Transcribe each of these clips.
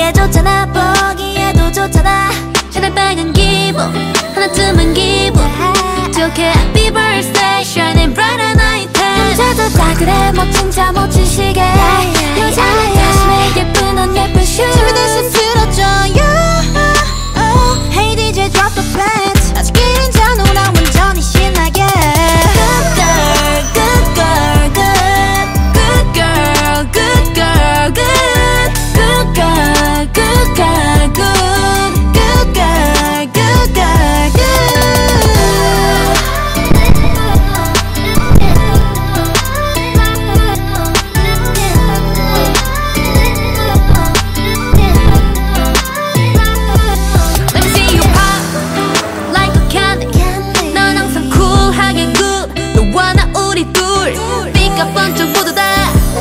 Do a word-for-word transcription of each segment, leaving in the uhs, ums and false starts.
게 좋잖아 보기에도 좋잖아 하늘빨간 기분 하나쯤은 기분 좋게 Happy birthday shining bright and night 남자도 다 그래 멋진 차 멋진 시계 여자는 가슴에 예쁜 옷 예쁜 슈 준비됐으면 들어줘요 Hey 디제이 drop the beat 아직 기린 잔 우나 완전히 신나게 Good girl good girl good Good girl good girl good Good girl good girl good Good girl good girl good Let me see you pop like a candy 넌 항상 쿨하게 good 너와 나 우리 둘 삐까 번쩍 모두 다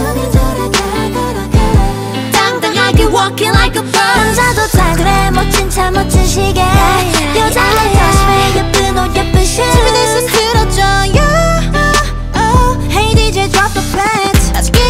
당당하게 walking like a boss 남자도 다 그래 멋진 차 멋진 시계 여자는 가슴에 예쁜 옷 예쁜 슈 준비됐으면 들어줘요 Hey 디제이 drop the beat 아직